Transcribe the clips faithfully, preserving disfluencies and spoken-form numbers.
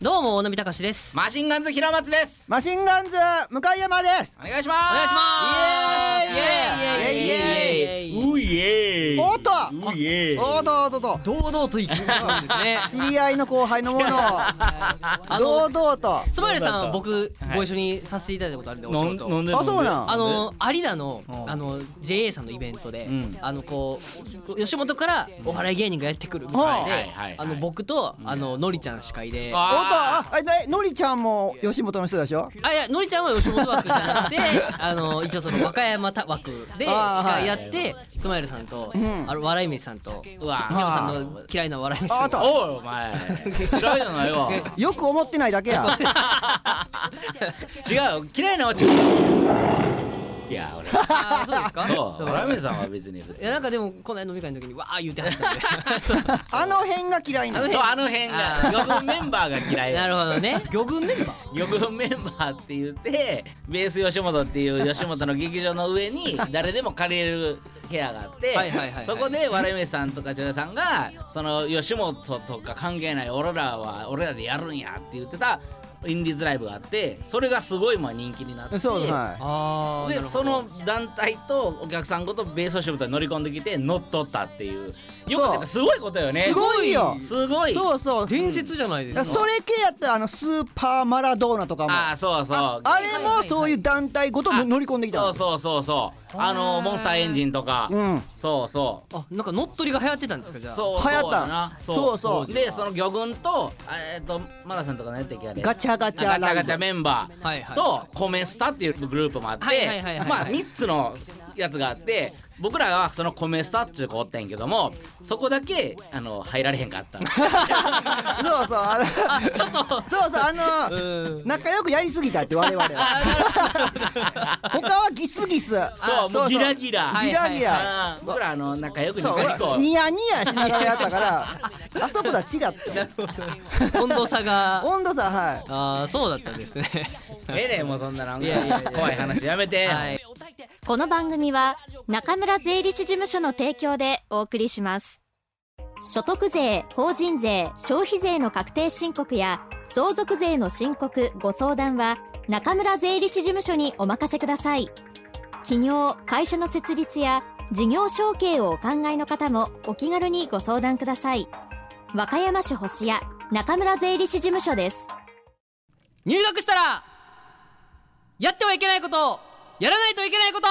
どうも大波隆です。 マシンガンズ平松です。 マシンガンズ向山です。 お願いします。 お願いします。 イエーイイエーイイエーイイエーイういえーおっとういえーおっとおっとおっと堂々といくんですね。 知り合いの後輩のものを堂々と。 スマイルさんは僕ご一緒にさせていただいたことあるんで、お仕事。 なんであ、そうなん。 あの有田のあの ジェーエー さんのイベントで、 うんあのこう吉本からお笑い芸人がやってくるみたいはいはいはいで、 はいあの僕とあののりちゃん司会で、 おっとああ、えのりちゃんも吉本の人でしょ。 あ、いやのりちゃんは吉本枠じゃなくてあの一応その和歌山枠で司会やって、スマイルさんとんあの笑い飯さんとうわみほさんの嫌いな笑い飯さんとああとおいお前嫌いじゃないわ。 よく思ってないだけや。 違う、嫌いなは違う。いや俺あ、そうですか。 そうラメさんは別にいやなんかでもこの間飲み会の時にわー言うてはったんであの辺が嫌いなの。 そうあの辺が魚群メンバーが嫌いなるほどね。魚群メンバー魚群メンバーって言ってベース吉本っていう吉本の劇場の上に誰でも借りれる部屋があってはいはいはいはい、 そこで笑い飯さんとか女優さんがその吉本とか関係ない俺らは俺らでやるんやって言ってたインディーズライブがあって、それがすごいまあ人気になって、 そうはあでその団体とお客さんごとベース吉本に乗り込んできて乗っ取ったっていう、よく出たすごいことよね。 すごいよ。 すごい。 そうそう。 伝説じゃないですか。 それ系やったらあのスーパーマラドーナとかも。 ああそうそう。 あれもそういう団体ごと乗り込んできた。 そうそうそうそう。あのモンスターエンジンとか、 うん、 そうそう。 あ、なんか乗っ取りが流行ってたんですか。じゃあそう流行ったな。 そうそうでその魚群とえっとマラさんとか何やったっけあれ。 ガチャガチャガチャガチャメンバはいはいーとコメスタっていうグループもあって、 はいはいはいはいまあみっつのやつがあって、僕らはそのコメスタっていう子おったんやけども、そこだけあの入られへんかった。 そうそうあのあ、ちょっとそうそうあの仲良くやりすぎたって我々は。他はギスギス。 そうもうギラギラギラギラ。 僕らあの仲良くニそコニコうニヤニヤしながらやったからあそことは違った温度差が。 温度差。はいああ、そうだったんですね。 ええねもうそんななんかいやいやいや怖い話やめて。 はい。 この番組は中村税理士事務所の提供でお送りします。所得税、法人税、消費税の確定申告や相続税の申告ご相談は中村税理士事務所にお任せください。企業・会社の設立や事業承継をお考えの方もお気軽にご相談ください。和歌山市星谷中村税理士事務所です。 入学したらやってはいけないこと、やらないといけないこと。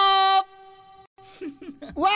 わ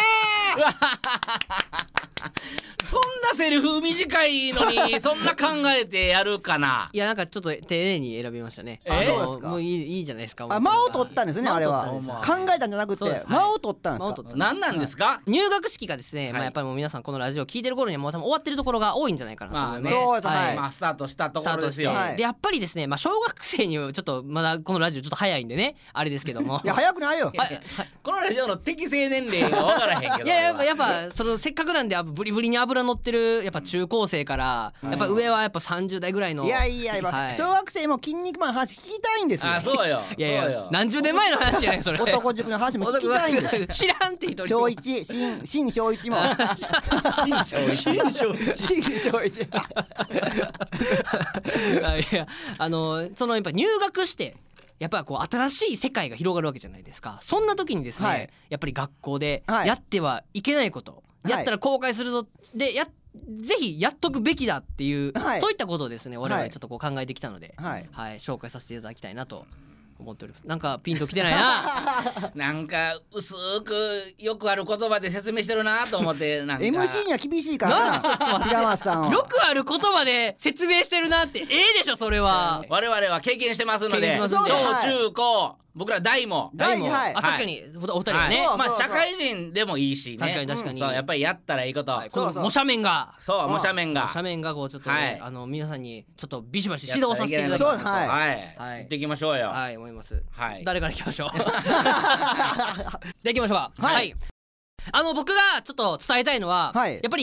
そんなセリフ短いのにそんな考えてやるかな。 いやなんかちょっと丁寧に選びましたね。 あのそうですかもういいいいじゃないですか。 あ間を取ったんですね。あれは間を取ったんです考えたんじゃなくてそうです間を取ったんですか。 間を取った何なんですか。 入学式がですね、 はいまあやっぱりもう皆さんこのラジオ聞いてる頃にはもう多分終わってるところが多いんじゃないかなと思います。 まあねそうですはいまあスタートしたとスタートして、 ころですよ。 はいでやっぱりですね、まあ小学生にはちょっとまだこのラジオちょっと早いんでねあれですけども。 いや早くないよ。 はいはいこのラジオの適正年齢が分からへんけど。 いややっぱやっぱそのせっかくなんでやっぱブリブリに油乗ってるやっぱ中高生からやっぱ上はやっぱさんじゅう代ぐらいの。 いやいや今はい小学生も筋肉マンの話聞きたいんですよ。 あそうよ。 いやいそうよや何十年前の話じゃないそれ。 男塾の話も聞きたいんです。 知らんって人。 小一新新小一も新小一。新小一。 新小一。 あいやあのそのやっぱ入学してやっぱこう新しい世界が広がるわけじゃないですか。そんな時にですね、 はいやっぱり学校ではいやってはいけないこと、 はいやったら後悔するぞでやぜひやっとくべきだっていう、 はいそういったことをですね我はい 々ちょっとこう考えてきたので、 はいはい、紹介させていただきたいなと思っております。なんかピンときてないな。 なんか薄くよくある言葉で説明してるなと思ってなんかエムシー には厳しいからな平松さんは。 よくある言葉で説明してるなってええでしょそれは。 我々は経験してますの経験で小してますんで中高僕ら大も大も、 はいあ確かにお二人はね、 そうまあ社会人でもいいしね。 確かに確かにそうやっぱりやったらいいこと。 はいこそうそうの模写面がそう模写面が。 斜面がこうちょっとね、 はいあの皆さんにちょっとビシバシ指導させていただきますそうはいはい。 はい行ってきましょうよ。 はい思います、 はい誰から行きましょう。じゃあ行きましょうか。 はいはい、あの僕がちょっと伝えたいのは、 はいやっぱり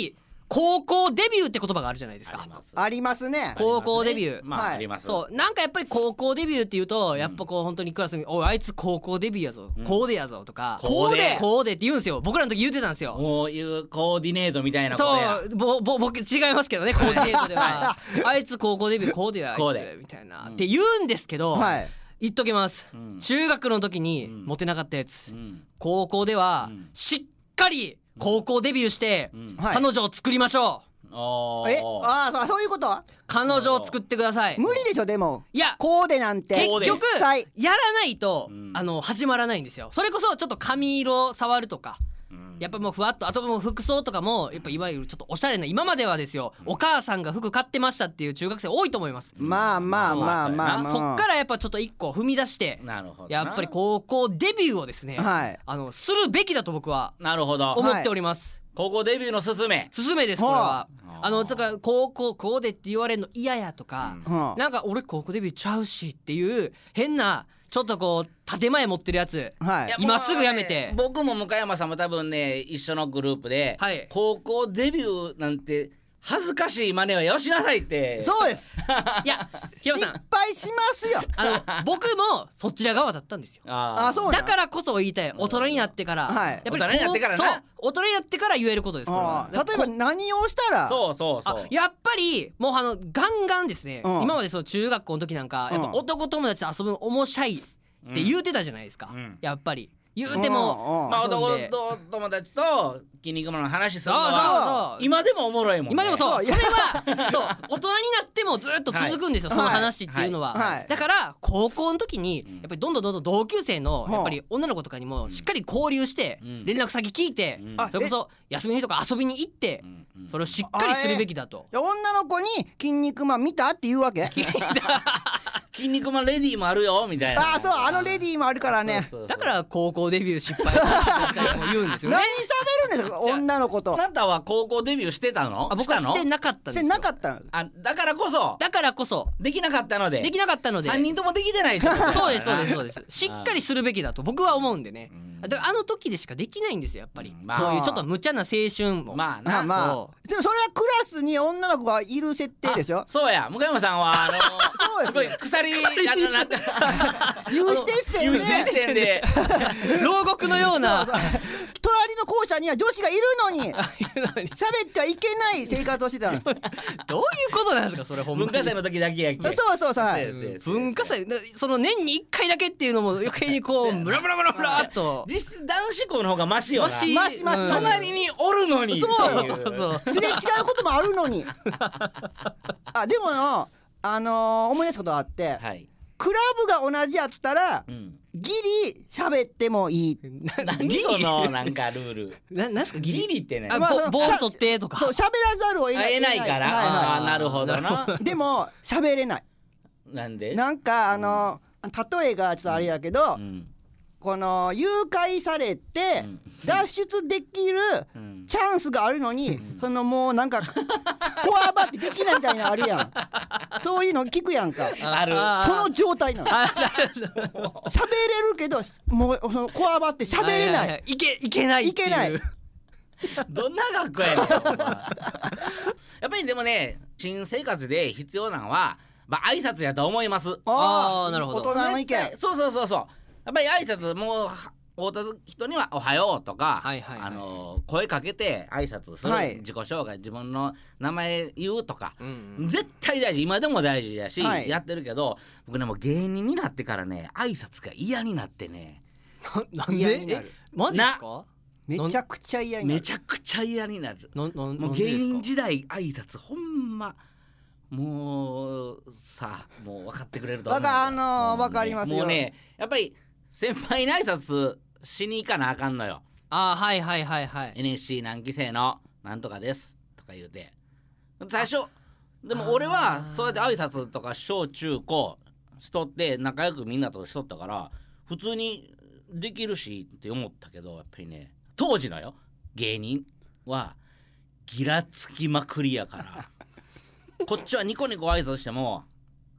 高校デビューって言葉があるじゃないですか。 ありますね。 高校デビュー、 まああります。 そうなんかやっぱり高校デビューっていうとやっぱこう本当にクラスに「おいあいつ高校デビューやぞ、コーデやぞ」とか「 コーデコーデ」って言うんですよ。僕らの時言うてたんですよ。 もういうコーディネートみたいなことや。 そうぼぼ僕違いますけどねコーディネートではあいつ高校デビューコーデやあいコーデつみたいなって言うんですけど、 はい。 言っときます、 うん中学の時にうんモテなかったやつ、 うん高校ではうんしっかり高校デビューしてうんはい彼女を作りましょう。 おーえ、ああ、そうそういうこと？ 彼女を作ってください。 無理でしょでも。 いやコーデなんて結局実際やらないと、 うんあの始まらないんですよ。それこそちょっと髪色触るとかうんやっぱもうふわっとあともう服装とかもやっぱいわゆるちょっとおしゃれな今まではですよ、お母さんが服買ってましたっていう中学生多いと思います。 まあまあまあまあそうまあ。 そっからやっぱちょっと一個踏み出してなるほどな。 やっぱり高校デビューをですね、 はい。 あのするべきだと僕はなるほど。 思っております。 高校デビューのすすめ。 すすめですこれは。 はああのとか高校こうでって言われるの嫌やとか、 うんうん。 なんか俺高校デビューちゃうしっていう変なちょっとこう建前持ってるやつ、 はいや今すぐやめてもうね僕も向山さんも多分ね一緒のグループで、 はい高校デビューなんて恥ずかしい真似はよしなさいって。 そうです。 いやヒロ失さん敗しますよ。 あの僕もそちら側だったんですよ。 ああ、そうなんだからこそ言いたい大人になってから、 はいやっぱりこう大人になってからなそう大人になってから言えることですこれは。 あー例えば何をしたら。 そうそうそうあやっぱりもうあのガンガンですね、 うん今までその中学校の時なんかやっぱうん男友達と遊ぶの面白いって言うてたじゃないですか、 うんやっぱり言うても、 うんうんまあ遊ん男でと友達と筋肉マンの話するのそうそうはそう今でもおもろいもんね。 今でもそうそそうれはそう大人になってもずっと続くんですよ、 はいその話っていうのは、 はいはいだから高校の時にやっぱりどんどんどんどん同級生のうんやっぱり女の子とかにもしっかり交流してうん連絡先聞いて、 うんあそれこそ休みの日とか遊びに行ってうんうんそれをしっかりするべきだと。 で女の子に「筋肉マン見た?」って言うわけ。 筋肉マンレディーもあるよみたいな。 ああ、そう、あのレディーもあるからね。 そうそうそうだから高校デビュー失敗したも言うんですよね何。喋るんですか女の子とあ。なたは高校デビューしてたの？ あ僕はしたのしてなかったんしてですよ。 なかったの。 あだからこそだからこそできなかったのでできなかったのでさんにんともできてないってことだそうですそうですそうですしっかりするべきだと僕は思うんでね。 うんだからあの時でしかできないんですよやっぱり、 うんまあそういうちょっと無茶な青春も、 まあなまあまあそでもそれはクラスに女の子がいる設定でしょ。 そうや向山さんはあのそうですすごい鎖あのなんか有刺鉄線有で刺鉄線で牢獄のようなそうそう隣の校舎には女子がいるのにいうのに喋ってはいけない生活をしてたんです。そうどういうことなんですかそれほんまに文化祭の時だけやっけそうそうはそうい。 ですそうです文化祭なその年にいっかいだけっていうのも余計にこうブラブラブラブラっと実質男子校の方がマシよなマシマシマシうんマシ隣におるのにそうっていそうそうすれ違うこともあるのに。あでものあのー思い出すことがあってはいクラブが同じやったらうんギリ喋ってもいい。 何そのなんかルールななんすかギリギリってねあまあボボール取ってとかそう喋らざるを得あない。 得ないからはいはいあーなるほどなでも喋れない。 なんでなんかあの例えがちょっとあれやけど、 うんこの誘拐されてうん脱出できるうんチャンスがあるのに、そのもうなんかこわばってできないみたいなのあるやん。そういうの聞くやんか。 あるあその状態なの。喋れるけどもうそのこわばって喋れない。 はははいけいけないっていういけないどんな学校やねんお前やっぱりでもね新生活で必要なのはまあ挨拶やと思いますあーなるほど大人の意見。 絶対そうそうそうそうやっぱり挨拶もうは会った人にはおはようとか、 はいはいはいあの声かけて挨拶する、 はい自己紹介自分の名前言うとか、 うん絶対大事今でも大事やし、 はいやってるけど僕ねもう芸人になってからね挨拶が嫌になってねななんでえ嫌になるマジですかめちゃくちゃ嫌になる。 めちゃくちゃ嫌になるななもなんでですかう芸人時代挨拶ほんまもうさもう分かってくれると思うわかあのーもうねわかりますよもうねやっぱり先輩に挨拶しに行かなあかんのよあーはいはいはいはいエヌエスシー 何期生のなんとかですとか言うて最初でも俺はそうやって挨拶とか小中高しとって仲良くみんなとしとったから普通にできるしって思ったけどやっぱりね当時のよ芸人はギラつきまくりやからこっちはニコニコ挨拶しても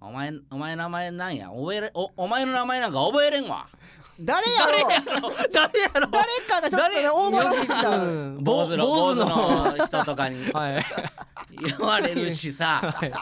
お前お前の名前なんや覚えれ お, お前の名前なんか覚えれんわ。 誰やろ誰やろ誰かがちょっとね大物すぎた、 うん坊主の坊主の人とかにはい言われるしさ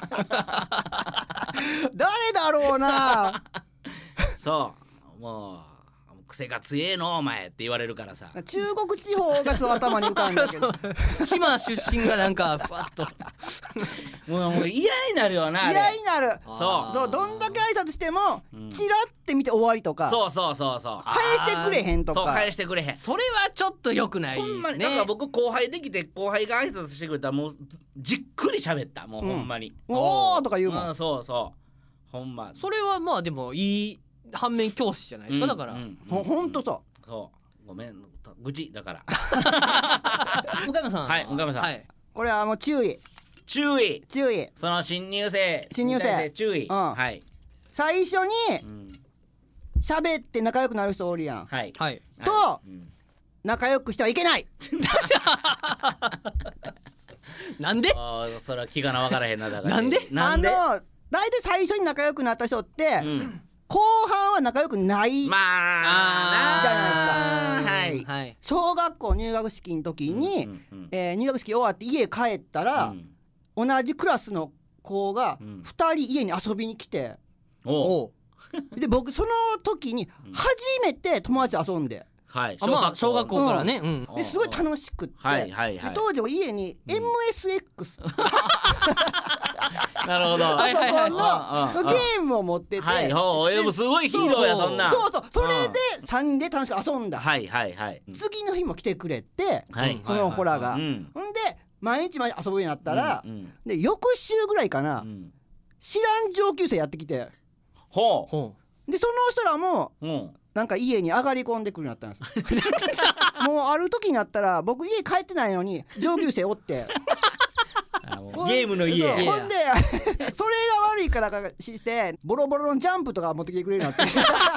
誰だろうな。 そうもう癖が強えのお前って言われるからさ。 中国地方がちょっと頭に浮かんだけど島出身がなんかふわっともうもう嫌になるよなあれ。 嫌になる。 そうそうどんだけ挨拶しても、 うんチラって見て終わりとかそうそうそうそう返してくれへんとかそう返してくれへん。 それはちょっと良くないですね。 ほんまになんか僕後輩できて後輩が挨拶してくれたらもうじっくり喋ったもうほんまに、 おーとか言うもん、 うん、そうそうほんまそれはまあでもいい反面教師じゃないですか、だから、 うんうんほほんとそそうごめん愚痴だから向山さんはい向山さんはい、 う。これはもう注意注意注意。 その新入生新入生に対して注意、 うんはい、 最初うにん、 喋って仲良くなる人おるやん、 はいはい、 とはいうん仲良くしてはいけない。 なんであーそれは気がな分からへんなだからなんでなんであの大体最初に仲良くなった人って、 うん後半は仲良くない、 まあじゃないですかはい小学校入学式の時に、 うんうんえー入学式終わって家帰ったら、 うん同じクラスの子がうんふたり家に遊びに来て、 おうおうで僕その時に初めて友達と遊んで、 はいあまあ小学校からね、うんうんですごい楽しくって、 はいはいはいで当時家に エムエスエックス、 なるほどはいはいはいパソコンのゲームを持ってて、 はいほうえもすごいヒーローやそんなそうそうそれでさんにんで楽しく遊んだ、 はいはいはい次の日も来てくれて、 はいその子らが、 うんほんで毎日毎日遊ぶようになったら、 うんうんで翌週ぐらいかな、 うん知らん上級生やってきて、 ほほでその人らもううんなんか家に上がり込んでくるようになったんですよもうある時になったら僕家帰ってないのに上級生おってあもうゲームの家そうほんでそれが悪いからかしてボロボロのジャンプとか持ってきてくれるようになって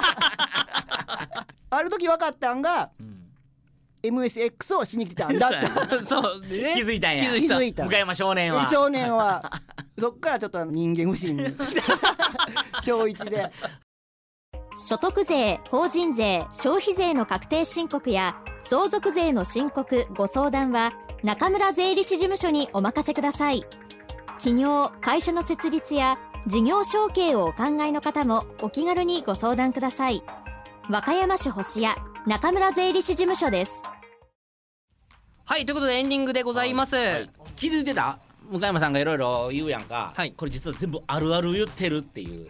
ある時分かったんが、 うんエムエスエックス をしに来てたんだってうそうでね気づいたんや気づいた気づいた向山少年は少年はそっからちょっと人間不信に小一で所得税、法人税、消費税の確定申告や相続税の申告・ご相談は中村税理士事務所にお任せください。企業・会社の設立や事業承継をお考えの方もお気軽にご相談ください。和歌山市星谷中村税理士事務所です。 はいということでエンディングでございます、 はい気づいてた向山さんがいろいろ言うやんか、 はいこれ実は全部あるある言ってるっていう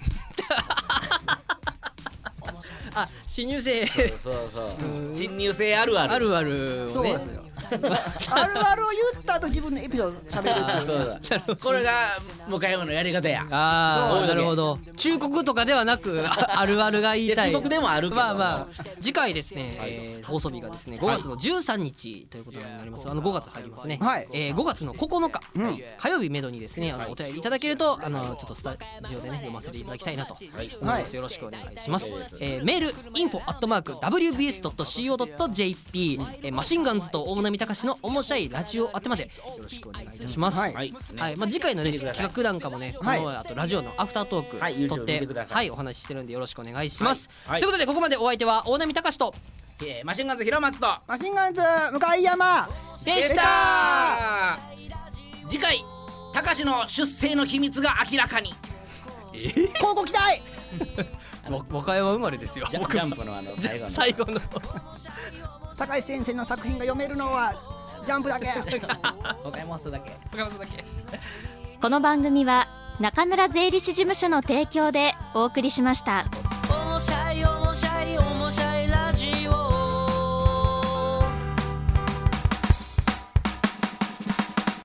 あ新入生そうそうそう新入生あるあるあるあるをねそうですよあるあるを言った後自分のエピソード喋るっていうあそうだこれが向山のやり方やああそうなるほど忠告とかではなくああるあるが言いたいいや忠告でもあるけどまあまあ次回ですね、えー放送日がですねごがつのじゅうさんにちということになります。あのごがつ入りますね、 はいえーごがつのここのか、 うん火曜日めどにですねあのお便りいただけるとあのちょっとスタジオでね読ませていただきたいなと思います、よろしくお願いします、えーメール インフォ アットマーク ダブリュービーエス ドット シーオー ドット ジェーピー、えーマシンガンズと大波隆のおもしゃいラジオ宛てまでよろしくお願いいたします、 はいはいはいまあ、次回の、ね、 見てください企画なんかもね、 はいこのあとラジオのアフタートークはい YouTube 撮って、 見てくださいはい、お話ししてるんでよろしくお願いします、 はいはいということでここまでお相手は大波隆とえーマシンガンズ広松とマシンガンズ向山でしたあー次回高志の出生の秘密が明らかに高校期待わ和歌山生まれですよジャジャンプのあの最後の最後の高橋先生の作品が読めるのはジャンプだけお買い物するだけこの番組は中村税理士事務所の提供でお送りしました。